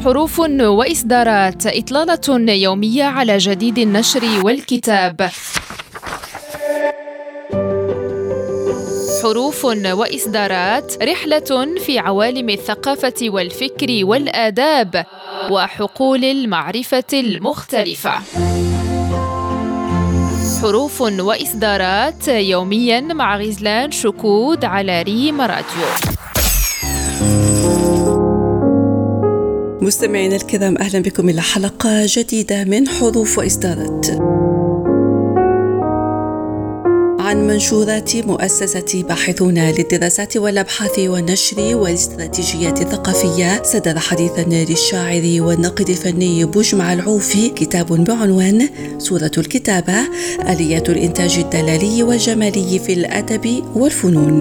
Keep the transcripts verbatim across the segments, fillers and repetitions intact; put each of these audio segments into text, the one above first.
حروف وإصدارات، إطلالة يومية على جديد النشر والكتاب. حروف وإصدارات، رحلة في عوالم الثقافة والفكر والآداب وحقول المعرفة المختلفة. حروف وإصدارات يومياً مع غزلان شكود على ريم راديو. مستمعينا الكرام، أهلا بكم إلى حلقة جديدة من حروف وإصدارات عن منشورات مؤسسة باحثون للدراسات والأبحاث والنشر والاستراتيجيات الثقافية. صدر حديثا للشاعر والناقد الفني بوجمع العوفي كتاب بعنوان صورة الكتابة، آليات الإنتاج الدلالي والجمالي في الأدب والفنون.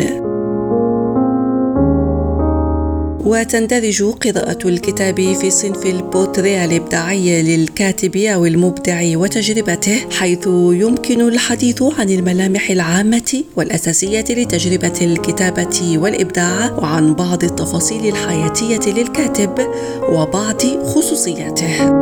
وتندرج قراءة الكتاب في صنف البورتريه الإبداعي للكاتب أو المبدع وتجربته، حيث يمكن الحديث عن الملامح العامة والأساسية لتجربة الكتابة والإبداع، وعن بعض التفاصيل الحياتية للكاتب وبعض خصوصياته.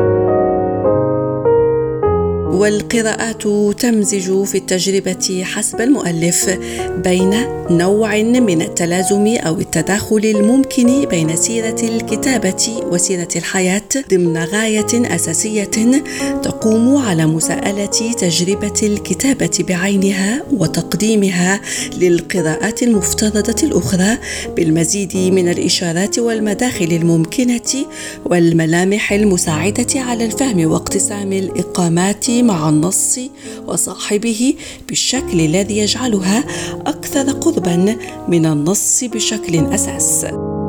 والقراءات تمزج في التجربة حسب المؤلف بين نوع من التلازم أو التداخل الممكن بين سيرة الكتابة وسيرة الحياة ضمن غاية أساسية تقوم على مساءلة تجربة الكتابة بعينها وتقديمها للقراءات المفترضة الأخرى بالمزيد من الإشارات والمداخل الممكنة والملامح المساعدة على الفهم واقتسام الإقامات مع النص وصاحبه بالشكل الذي يجعلها أكثر قرباً من النص بشكل أساس.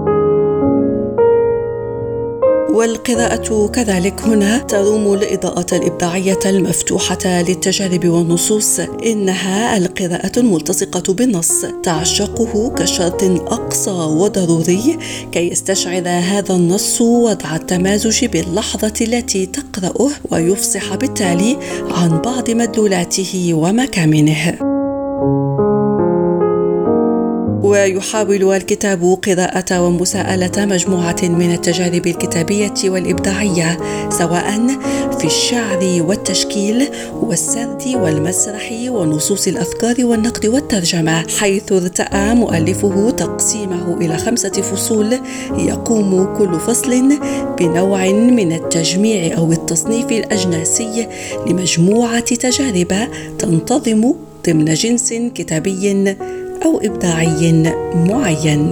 والقراءة كذلك هنا تروم الإضاءة الإبداعية المفتوحة للتجارب والنصوص. إنها القراءة الملتصقة بالنص تعشقه كشرط أقصى وضروري كي يستشعر هذا النص وضع التمازج باللحظة التي تقرأه، ويفصح بالتالي عن بعض مدلولاته ومكامنه. ويحاول الكتاب قراءة ومساءلة مجموعة من التجارب الكتابية والإبداعية، سواء في الشعر والتشكيل والسرد والمسرح ونصوص الأفكار والنقد والترجمة، حيث ارتأى مؤلفه تقسيمه إلى خمسة فصول يقوم كل فصل بنوع من التجميع أو التصنيف الأجناسي لمجموعة تجارب تنتظم ضمن جنس كتابي أو إبداعي معين.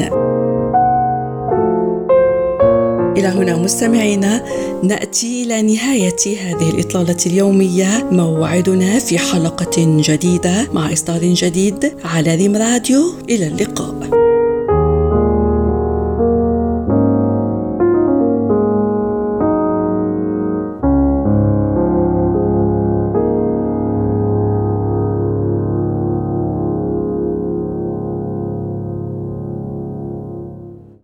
إلى هنا مستمعينا نأتي إلى نهاية هذه الإطلالة اليومية. موعدنا في حلقة جديدة مع إصدار جديد على ريم راديو. إلى اللقاء.